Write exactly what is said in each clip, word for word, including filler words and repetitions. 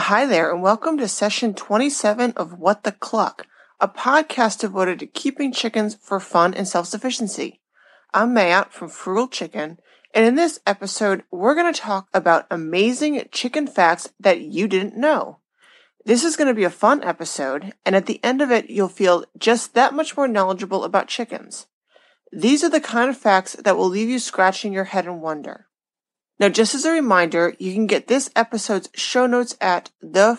Hi there, and welcome to session twenty-seven of What the Cluck, a podcast devoted to keeping chickens for fun and self-sufficiency. I'm Mayat from Frugal Chicken, and in this episode, we're going to talk about amazing chicken facts that you didn't know. This is going to be a fun episode, and at the end of it, you'll feel just that much more knowledgeable about chickens. These are the kind of facts that will leave you scratching your head in wonder. Now, just as a reminder, you can get this episode's show notes at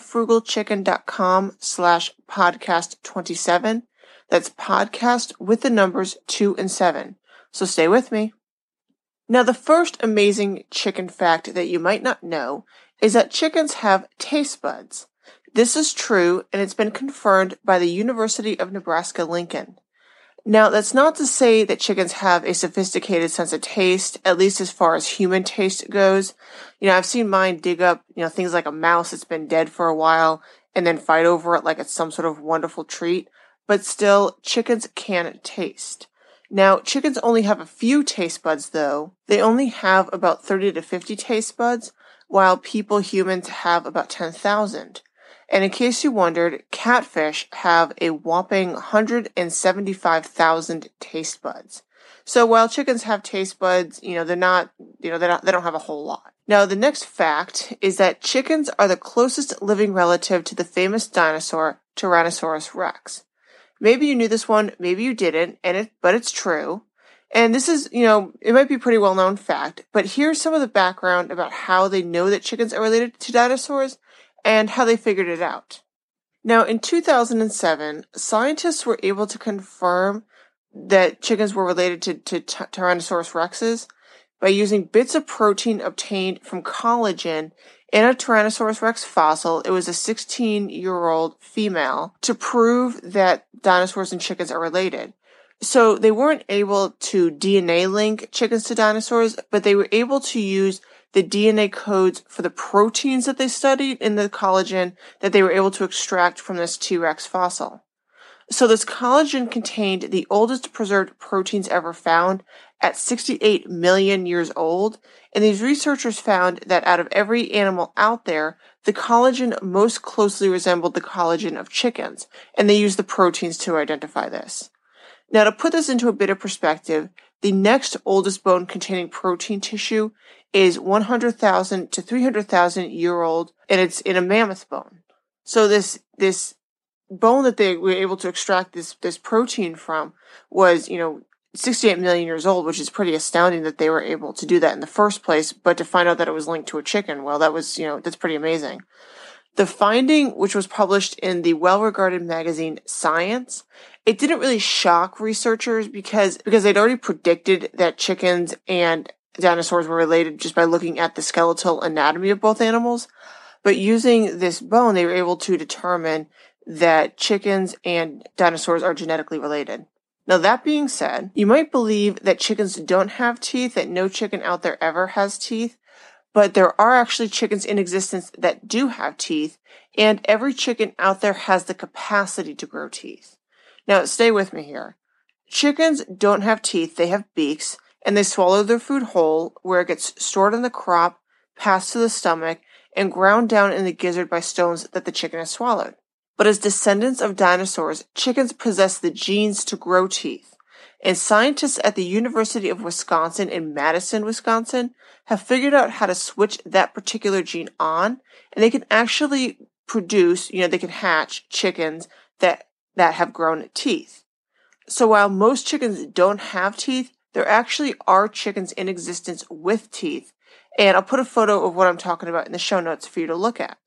thefrugalchicken.com slash podcast 27. That's podcast with the numbers two and seven. So stay with me. Now, the first amazing chicken fact that you might not know is that chickens have taste buds. This is true, and it's been confirmed by the University of Nebraska-Lincoln. Now, that's not to say that chickens have a sophisticated sense of taste, at least as far as human taste goes. You know, I've seen mine dig up, you know, things like a mouse that's been dead for a while and then fight over it like it's some sort of wonderful treat. But still, chickens can taste. Now, chickens only have a few taste buds, though. They only have about thirty to fifty taste buds, while people, humans, have about ten thousand. And in case you wondered, catfish have a whopping one hundred seventy-five thousand taste buds. So while chickens have taste buds, you know, they're not, you know, they're not, they don't have a whole lot. Now, the next fact is that chickens are the closest living relative to the famous dinosaur Tyrannosaurus rex. Maybe you knew this one, maybe you didn't, and it, but it's true. And this is, you know, it might be a pretty well-known fact, but here's some of the background about how they know that chickens are related to dinosaurs and how they figured it out. Now, in two thousand seven, scientists were able to confirm that chickens were related to, to t- Tyrannosaurus rexes by using bits of protein obtained from collagen in a Tyrannosaurus rex fossil. It was a sixteen-year-old female to prove that dinosaurs and chickens are related. So they weren't able to D N A link chickens to dinosaurs, but they were able to use the D N A codes for the proteins that they studied in the collagen that they were able to extract from this T-Rex fossil. So this collagen contained the oldest preserved proteins ever found at sixty-eight million years old, and these researchers found that out of every animal out there, the collagen most closely resembled the collagen of chickens, and they used the proteins to identify this. Now, to put this into a bit of perspective, the next oldest bone containing protein tissue is one hundred thousand to three hundred thousand year old, and it's in a mammoth bone. So this, this bone that they were able to extract this, this protein from was, you know, sixty-eight million years old, which is pretty astounding that they were able to do that in the first place, but to find out that it was linked to a chicken, well, that was, you know, that's pretty amazing. The finding, which was published in the well-regarded magazine Science, it didn't really shock researchers because, because they'd already predicted that chickens and dinosaurs were related just by looking at the skeletal anatomy of both animals. But using this bone, they were able to determine that chickens and dinosaurs are genetically related. Now, that being said, you might believe that chickens don't have teeth, that no chicken out there ever has teeth. But there are actually chickens in existence that do have teeth, and every chicken out there has the capacity to grow teeth. Now, stay with me here. Chickens don't have teeth, they have beaks, and they swallow their food whole, where it gets stored in the crop, passed to the stomach, and ground down in the gizzard by stones that the chicken has swallowed. But as descendants of dinosaurs, chickens possess the genes to grow teeth. And scientists at the University of Wisconsin in Madison, Wisconsin, have figured out how to switch that particular gene on, and they can actually produce, you know, they can hatch chickens that, that have grown teeth. So while most chickens don't have teeth, there actually are chickens in existence with teeth, and I'll put a photo of what I'm talking about in the show notes for you to look at.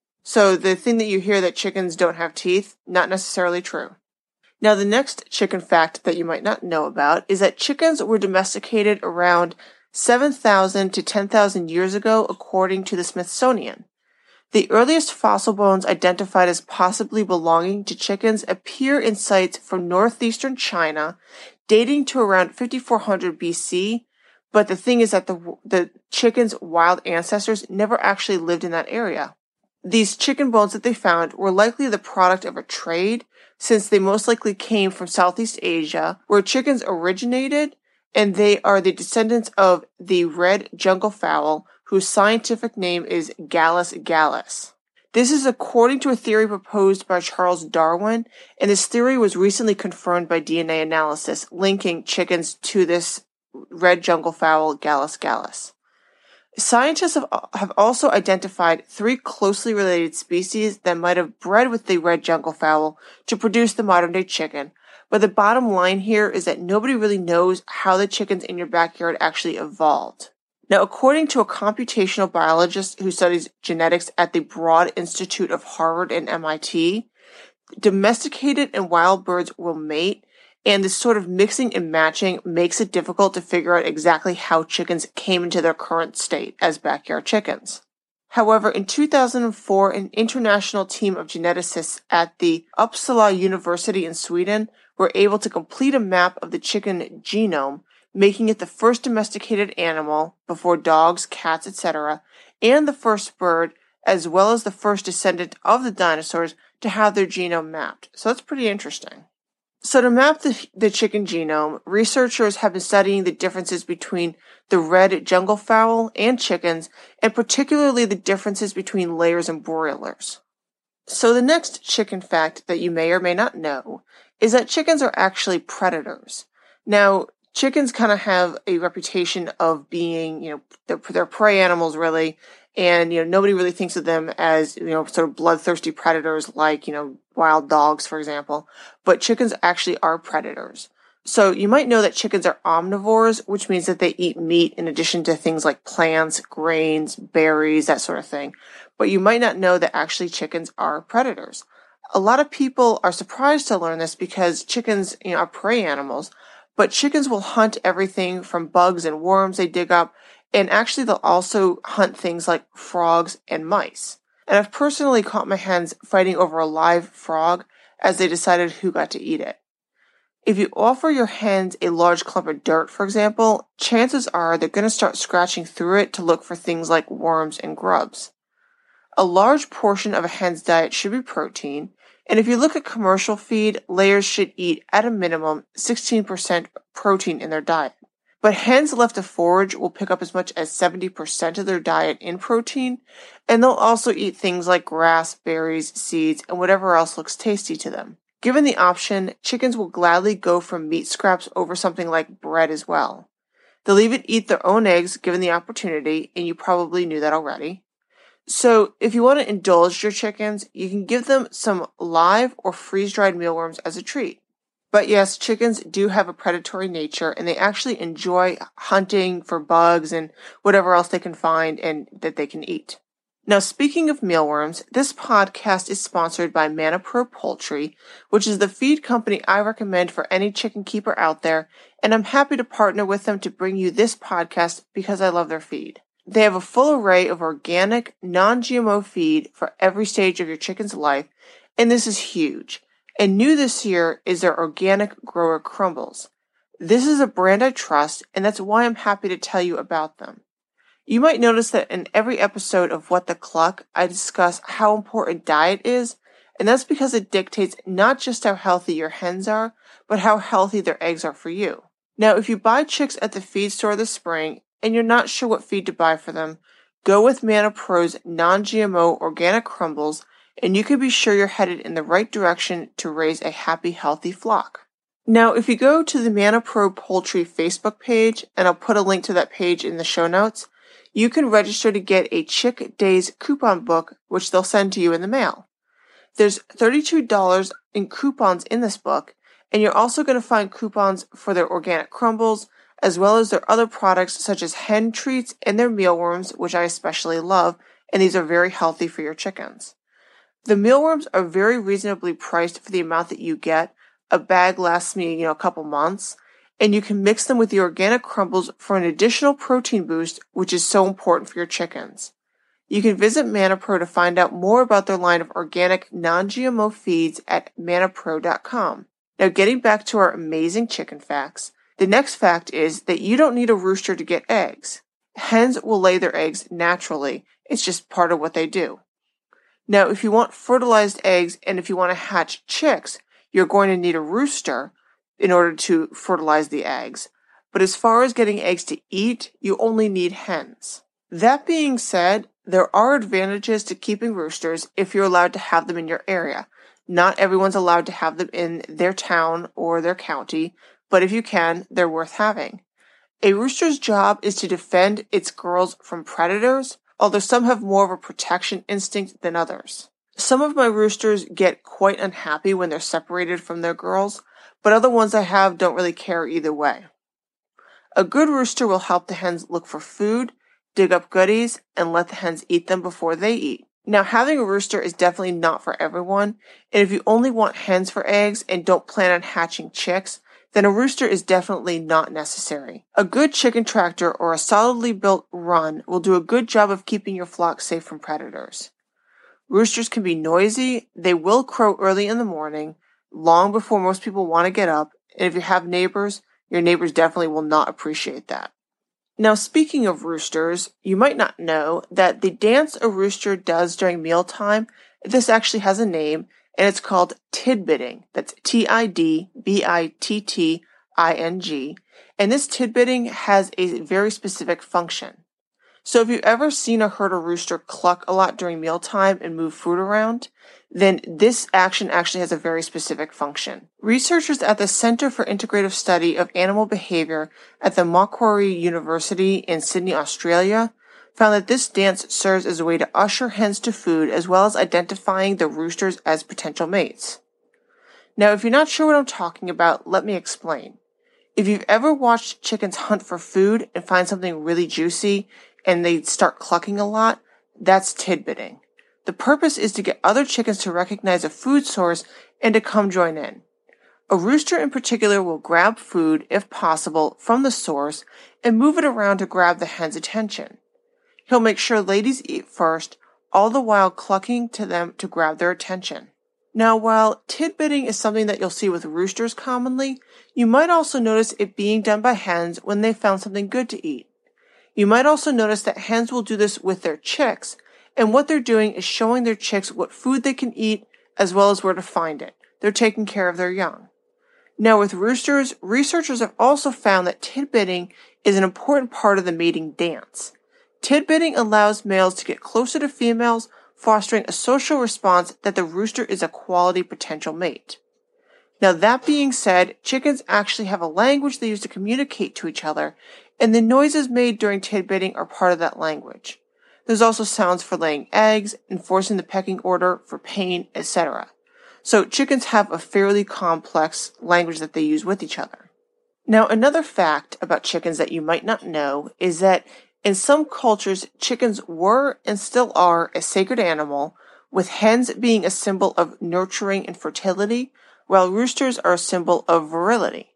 So the thing that you hear that chickens don't have teeth, not necessarily true. Now, the next chicken fact that you might not know about is that chickens were domesticated around seven thousand to ten thousand years ago, according to the Smithsonian. The earliest fossil bones identified as possibly belonging to chickens appear in sites from northeastern China, dating to around fifty-four hundred B C, but the thing is that the, the chickens' wild ancestors never actually lived in that area. These chicken bones that they found were likely the product of a trade, since they most likely came from Southeast Asia, where chickens originated, and they are the descendants of the red jungle fowl, whose scientific name is Gallus gallus. This is according to a theory proposed by Charles Darwin, and this theory was recently confirmed by D N A analysis, linking chickens to this red jungle fowl, Gallus gallus. Scientists have, have also identified three closely related species that might have bred with the red jungle fowl to produce the modern-day chicken, but the bottom line here is that nobody really knows how the chickens in your backyard actually evolved. Now, according to a computational biologist who studies genetics at the Broad Institute of Harvard and M I T, domesticated and wild birds will mate, and this sort of mixing and matching makes it difficult to figure out exactly how chickens came into their current state as backyard chickens. However, in two thousand four, an international team of geneticists at the Uppsala University in Sweden were able to complete a map of the chicken genome, making it the first domesticated animal, before dogs, cats, et cetera, and the first bird, as well as the first descendant of the dinosaurs, to have their genome mapped. So that's pretty interesting. So to map the, the chicken genome, researchers have been studying the differences between the red jungle fowl and chickens, and particularly the differences between layers and broilers. So the next chicken fact that you may or may not know is that chickens are actually predators. Now, chickens kind of have a reputation of being, you know, they're, they're prey animals really, and, you know, nobody really thinks of them as, you know, sort of bloodthirsty predators like, you know, wild dogs, for example. But chickens actually are predators. So you might know that chickens are omnivores, which means that they eat meat in addition to things like plants, grains, berries, that sort of thing. But you might not know that actually chickens are predators. A lot of people are surprised to learn this because chickens, you know, are prey animals. But chickens will hunt everything from bugs and worms they dig up, and actually they'll also hunt things like frogs and mice. And I've personally caught my hens fighting over a live frog as they decided who got to eat it. If you offer your hens a large clump of dirt, for example, chances are they're going to start scratching through it to look for things like worms and grubs. A large portion of a hen's diet should be protein, and if you look at commercial feed, layers should eat, at a minimum, sixteen percent protein in their diet. But hens left to forage will pick up as much as seventy percent of their diet in protein, and they'll also eat things like grass, berries, seeds, and whatever else looks tasty to them. Given the option, chickens will gladly go for meat scraps over something like bread as well. They'll even eat their own eggs given the opportunity, and you probably knew that already. So, if you want to indulge your chickens, you can give them some live or freeze-dried mealworms as a treat. But yes, chickens do have a predatory nature, and they actually enjoy hunting for bugs and whatever else they can find and that they can eat. Now, speaking of mealworms, this podcast is sponsored by ManaPro Poultry, which is the feed company I recommend for any chicken keeper out there, and I'm happy to partner with them to bring you this podcast because I love their feed. They have a full array of organic, non-G M O feed for every stage of your chicken's life, and this is huge. And new this year is their Organic Grower Crumbles. This is a brand I trust, and that's why I'm happy to tell you about them. You might notice that in every episode of What the Cluck, I discuss how important diet is, and that's because it dictates not just how healthy your hens are, but how healthy their eggs are for you. Now, if you buy chicks at the feed store this spring, and you're not sure what feed to buy for them, go with ManaPro's non-G M O organic crumbles, and you can be sure you're headed in the right direction to raise a happy, healthy flock. Now, if you go to the ManaPro Poultry Facebook page, and I'll put a link to that page in the show notes, you can register to get a Chick Days coupon book, which they'll send to you in the mail. There's thirty-two dollars in coupons in this book, and you're also going to find coupons for their organic crumbles, as well as their other products such as hen treats and their mealworms, which I especially love, and these are very healthy for your chickens. The mealworms are very reasonably priced for the amount that you get. A bag lasts me, you know, a couple months, and you can mix them with the organic crumbles for an additional protein boost, which is so important for your chickens. You can visit ManaPro to find out more about their line of organic non-G M O feeds at manapro dot com. Now, getting back to our amazing chicken facts, the next fact is that you don't need a rooster to get eggs. Hens will lay their eggs naturally. It's just part of what they do. Now, if you want fertilized eggs and if you want to hatch chicks, you're going to need a rooster in order to fertilize the eggs. But as far as getting eggs to eat, you only need hens. That being said, There are advantages to keeping roosters if you're allowed to have them in your area. Not everyone's allowed to have them in their town or their county, but if you can, they're worth having. A rooster's job is to defend its girls from predators, although some have more of a protection instinct than others. Some of my roosters get quite unhappy when they're separated from their girls, but other ones I have don't really care either way. A good rooster will help the hens look for food, dig up goodies, and let the hens eat them before they eat. Now, having a rooster is definitely not for everyone, and if you only want hens for eggs and don't plan on hatching chicks, then a rooster is definitely not necessary. A good chicken tractor or a solidly built run will do a good job of keeping your flock safe from predators. Roosters can be noisy, they will crow early in the morning, long before most people want to get up, and if you have neighbors, your neighbors definitely will not appreciate that. Now, speaking of roosters, you might not know that the dance a rooster does during mealtime, this actually has a name, and it's called tidbitting. That's T I D B I T T I N G. And this tidbitting has a very specific function. So if you've ever seen or heard a rooster cluck a lot during mealtime and move food around, then this action actually has a very specific function. Researchers at the Center for Integrative Study of Animal Behavior at the Macquarie University in Sydney, Australia, found that this dance serves as a way to usher hens to food as well as identifying the roosters as potential mates. Now, if you're not sure what I'm talking about, let me explain. If you've ever watched chickens hunt for food and find something really juicy and they start clucking a lot, that's tidbitting. The purpose is to get other chickens to recognize a food source and to come join in. A rooster in particular will grab food, if possible, from the source and move it around to grab the hen's attention. He'll make sure ladies eat first, all the while clucking to them to grab their attention. Now, while tidbitting is something that you'll see with roosters commonly, you might also notice it being done by hens when they found something good to eat. You might also notice that hens will do this with their chicks, and what they're doing is showing their chicks what food they can eat as well as where to find it. They're taking care of their young. Now, with roosters, researchers have also found that tidbitting is an important part of the mating dance. Tidbitting allows males to get closer to females, fostering a social response that the rooster is a quality potential mate. Now, that being said, chickens actually have a language they use to communicate to each other, and the noises made during tidbitting are part of that language. There's also sounds for laying eggs, enforcing the pecking order, for pain, et cetera. So chickens have a fairly complex language that they use with each other. Now, another fact about chickens that you might not know is that in some cultures, chickens were and still are a sacred animal, with hens being a symbol of nurturing and fertility, while roosters are a symbol of virility.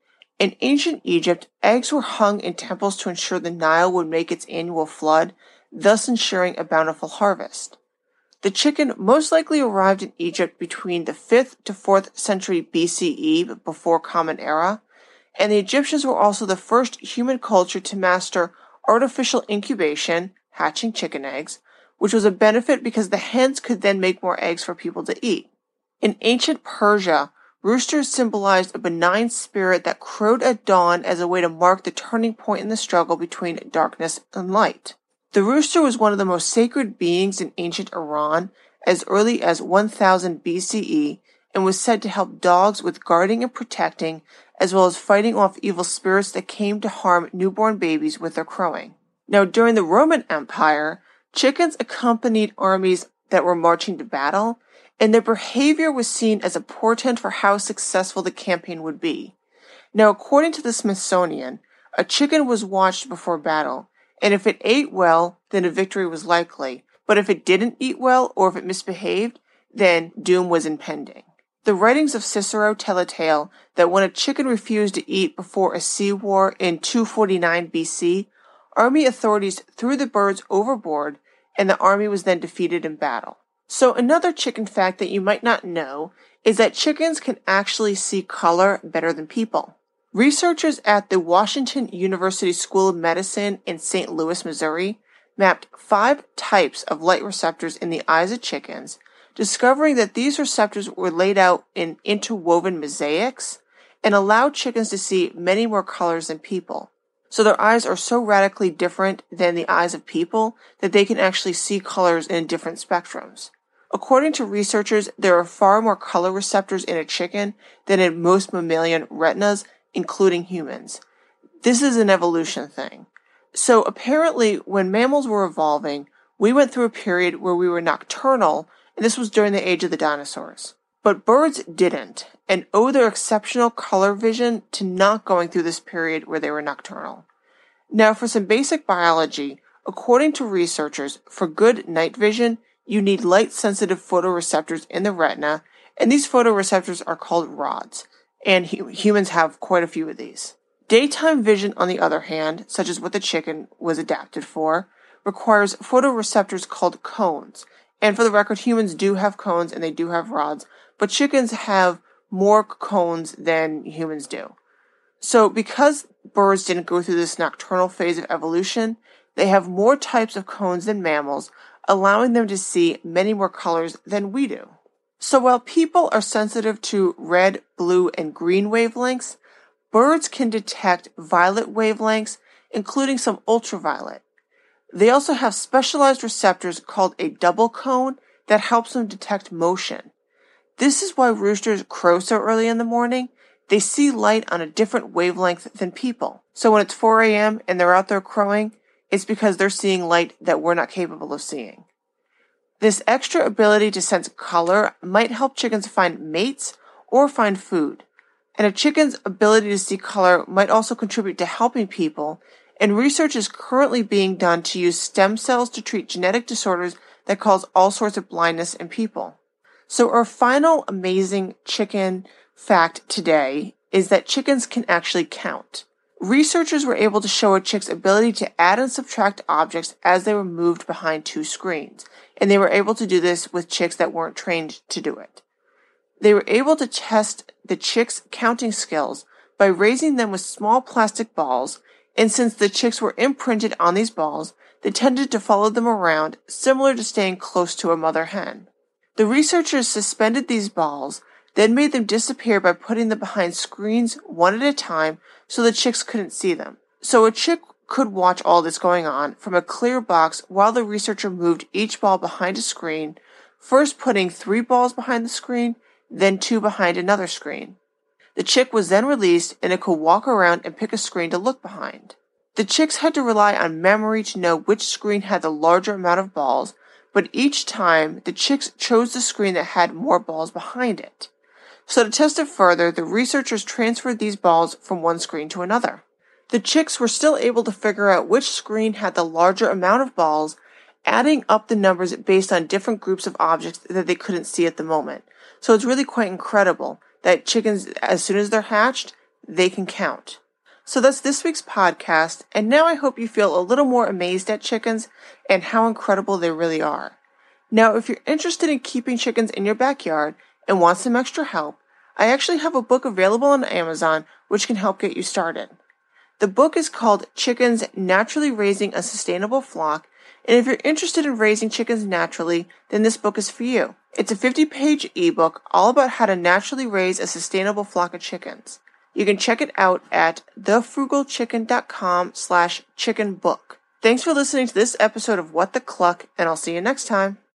In ancient Egypt, eggs were hung in temples to ensure the Nile would make its annual flood, thus ensuring a bountiful harvest. The chicken most likely arrived in Egypt between the fifth to fourth century B C E, before Common Era, and the Egyptians were also the first human culture to master artificial incubation, hatching chicken eggs, which was a benefit because the hens could then make more eggs for people to eat. In ancient Persia, roosters symbolized a benign spirit that crowed at dawn as a way to mark the turning point in the struggle between darkness and light. The rooster was one of the most sacred beings in ancient Iran as early as one thousand B C E and was said to help dogs with guarding and protecting, as well as fighting off evil spirits that came to harm newborn babies with their crowing. Now, during the Roman Empire, chickens accompanied armies that were marching to battle, and their behavior was seen as a portent for how successful the campaign would be. Now, according to the Smithsonian, a chicken was watched before battle, and if it ate well, then a victory was likely, but if it didn't eat well or if it misbehaved, then doom was impending. The writings of Cicero tell a tale that when a chicken refused to eat before a sea war in two forty-nine B C, army authorities threw the birds overboard, and the army was then defeated in battle. So another chicken fact that you might not know is that chickens can actually see color better than people. Researchers at the Washington University School of Medicine in Saint Louis, Missouri, mapped five types of light receptors in the eyes of chickens, discovering that these receptors were laid out in interwoven mosaics and allowed chickens to see many more colors than people. So their eyes are so radically different than the eyes of people that they can actually see colors in different spectrums. According to researchers, there are far more color receptors in a chicken than in most mammalian retinas, including humans. This is an evolution thing. So apparently, when mammals were evolving, we went through a period where we were nocturnal, and this was during the age of the dinosaurs. But birds didn't, and owe their exceptional color vision to not going through this period where they were nocturnal. Now, for some basic biology, according to researchers, for good night vision, you need light-sensitive photoreceptors in the retina, and these photoreceptors are called rods, and hu- humans have quite a few of these. Daytime vision, on the other hand, such as what the chicken was adapted for, requires photoreceptors called cones. And for the record, humans do have cones and they do have rods, but chickens have more cones than humans do. So because birds didn't go through this nocturnal phase of evolution, they have more types of cones than mammals, allowing them to see many more colors than we do. So while people are sensitive to red, blue, and green wavelengths, birds can detect violet wavelengths, including some ultraviolet. They also have specialized receptors called a double cone that helps them detect motion. This is why roosters crow so early in the morning. They see light on a different wavelength than people. So when it's four a.m. and they're out there crowing, it's because they're seeing light that we're not capable of seeing. This extra ability to sense color might help chickens find mates or find food. And a chicken's ability to see color might also contribute to helping people, and research is currently being done to use stem cells to treat genetic disorders that cause all sorts of blindness in people. So our final amazing chicken fact today is that chickens can actually count. Researchers were able to show a chick's ability to add and subtract objects as they were moved behind two screens, and they were able to do this with chicks that weren't trained to do it. They were able to test the chicks' counting skills by raising them with small plastic balls, and since the chicks were imprinted on these balls, they tended to follow them around, similar to staying close to a mother hen. The researchers suspended these balls, then made them disappear by putting them behind screens one at a time so the chicks couldn't see them. So a chick could watch all this going on from a clear box while the researcher moved each ball behind a screen, first putting three balls behind the screen, then two behind another screen. The chick was then released and it could walk around and pick a screen to look behind. The chicks had to rely on memory to know which screen had the larger amount of balls, but each time the chicks chose the screen that had more balls behind it. So to test it further, the researchers transferred these balls from one screen to another. The chicks were still able to figure out which screen had the larger amount of balls, adding up the numbers based on different groups of objects that they couldn't see at the moment. So it's really quite incredible that chickens, as soon as they're hatched, they can count. So that's this week's podcast, and now I hope you feel a little more amazed at chickens and how incredible they really are. Now, if you're interested in keeping chickens in your backyard and want some extra help, I actually have a book available on Amazon which can help get you started. The book is called Chickens Naturally Raising a Sustainable Flock, and if you're interested in raising chickens naturally, then this book is for you. It's a fifty-page ebook all about how to naturally raise a sustainable flock of chickens. You can check it out at thefrugalchicken.com slash chicken book. Thanks for listening to this episode of What the Cluck, and I'll see you next time.